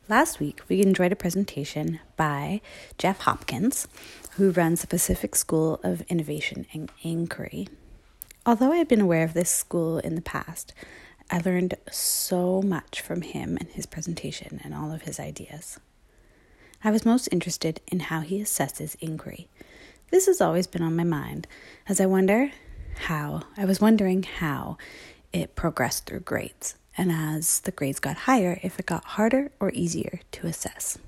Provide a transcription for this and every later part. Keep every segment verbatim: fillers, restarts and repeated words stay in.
Last week, we enjoyed a presentation by Jeff Hopkins, who runs the Pacific School of Innovation and Inquiry. Although I had been aware of this school in the past, I learned so much from him and his presentation and all of his ideas. I was most interested in how he assesses inquiry. This has always been on my mind, as I wonder how, I was wondering how it progressed through grades, and as the grades got higher, if it got harder or easier to assess.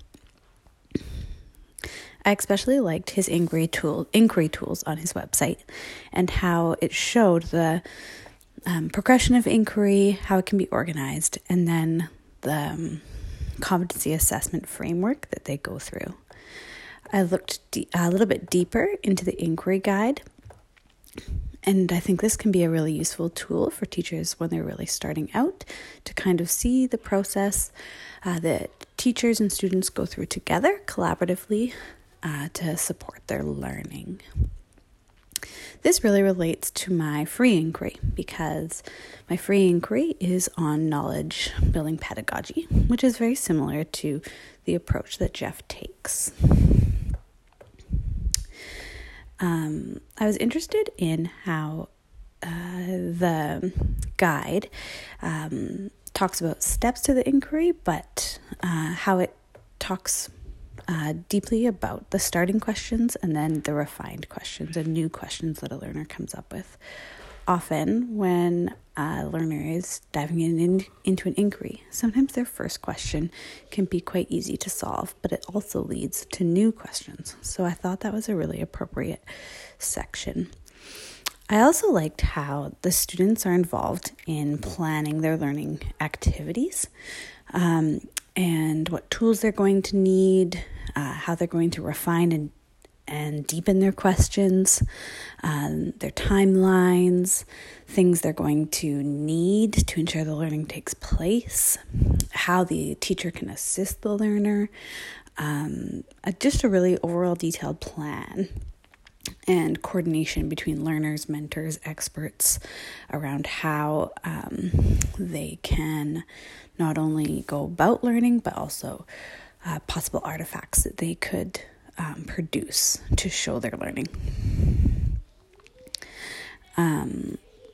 I especially liked his inquiry tool, inquiry tools on his website and how it showed the um, progression of inquiry, how it can be organized, and then the um, competency assessment framework that they go through. I looked de- a little bit deeper into the inquiry guide, and I think this can be a really useful tool for teachers when they're really starting out to kind of see the process uh, that teachers and students go through together collaboratively uh, to support their learning. This really relates to my free inquiry because my free inquiry is on knowledge building pedagogy, which is very similar to the approach that Jeff takes. Um, I was interested in how uh, the guide um, talks about steps to the inquiry, but uh, how it talks uh, deeply about the starting questions and then the refined questions and new questions that a learner comes up with. Often when a learner is diving in, in into an inquiry, sometimes their first question can be quite easy to solve, but it also leads to new questions. So I thought that was a really appropriate section. I also liked how the students are involved in planning their learning activities um, and what tools they're going to need, uh, how they're going to refine and and deepen their questions, um, their timelines, things they're going to need to ensure the learning takes place, how the teacher can assist the learner, um, uh, just a really overall detailed plan and coordination between learners, mentors, experts around how um, they can not only go about learning, but also uh, possible artifacts that they could Um, produce to show their learning. Um,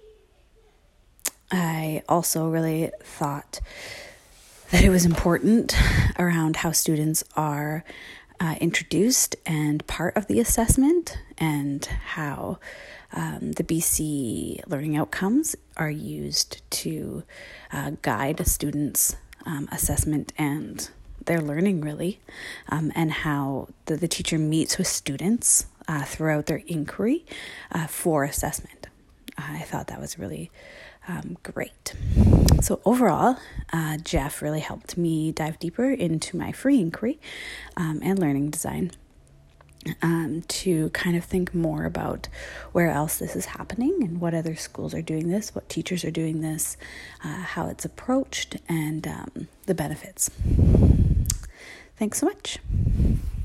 I also really thought that it was important around how students are uh, introduced and part of the assessment and how um, the B C learning outcomes are used to uh, guide a student's um, assessment and their learning really, um, and how the, the teacher meets with students uh, throughout their inquiry uh, for assessment. I thought that was really um, great. So overall, uh, Jeff really helped me dive deeper into my free inquiry um, and learning design um, to kind of think more about where else this is happening and what other schools are doing this, what teachers are doing this, uh, how it's approached, and um, the benefits. Thanks so much.